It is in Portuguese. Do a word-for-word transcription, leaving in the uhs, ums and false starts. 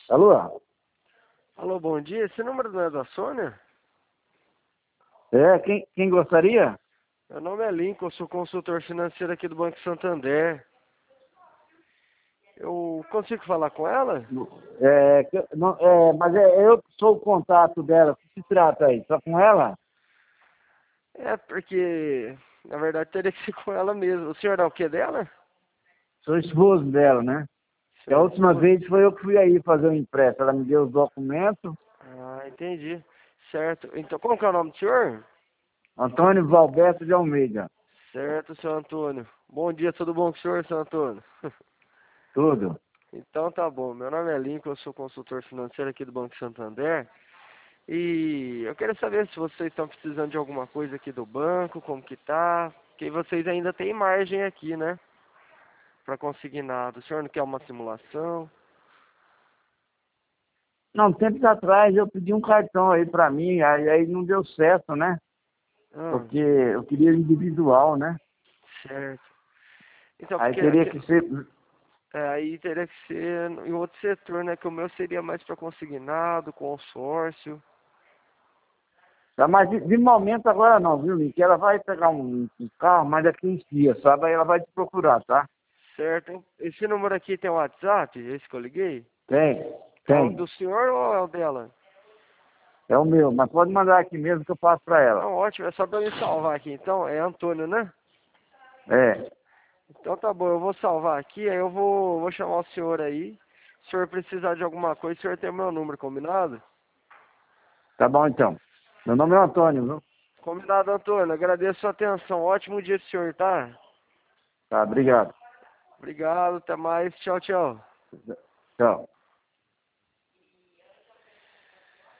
Alô? Alô, bom dia. Esse número não é da Sônia? É, quem, quem gostaria? Meu nome é Lincoln, eu sou consultor financeiro aqui do Banco Santander. Eu consigo falar com ela? É, que- não, é, mas é eu que sou o contato dela. O que se trata aí? Só com ela? É, porque, na verdade, teria que ser com ela mesmo. O senhor é o que dela? Sou esposo dela, né? E a Senhor última esposo. vez foi eu que fui aí fazer o empréstimo. Ela me deu os documentos. Ah, entendi. Certo. Então, como que é o nome do senhor? Antônio Valberto de Almeida. Certo, seu Antônio. Bom dia, tudo bom com o senhor, seu Antônio? Tudo. Então tá bom. Meu nome é Lincoln, eu sou consultor financeiro aqui do Banco Santander. E eu quero saber se vocês estão precisando de alguma coisa aqui do banco, como que tá. Porque vocês ainda têm margem aqui, né? Para conseguir nada. O senhor não quer uma simulação? Não, tempos atrás eu pedi um cartão aí pra mim, aí, aí não deu certo, né? Ah, Porque eu queria individual, né? certo. Então, Aí porque teria aqui, que ser. é, aí teria que ser em outro setor, né? Que o meu seria mais para consignado, consórcio. Tá, mas de, de momento agora não, viu, Link? Ela vai pegar um, um carro, mas daqui uns dias, sabe? Aí ela vai te procurar, tá? Certo? Esse número aqui tem o WhatsApp, esse que eu liguei? Tem, É o tem. do senhor ou é o dela? É o meu, mas pode mandar aqui mesmo que eu passo pra ela. Não, ótimo, é só para me salvar aqui. Então, é Antônio, né? É, Então tá bom, eu vou salvar aqui, aí eu vou, vou chamar o senhor aí. Se o senhor precisar de alguma coisa, o senhor tem o meu número, combinado? tá bom então. Meu nome é Antônio, viu? Combinado, Antônio. Agradeço a sua atenção. Ótimo dia pro senhor, tá? Tá, obrigado. Obrigado, até mais. Tchau, tchau. Tchau.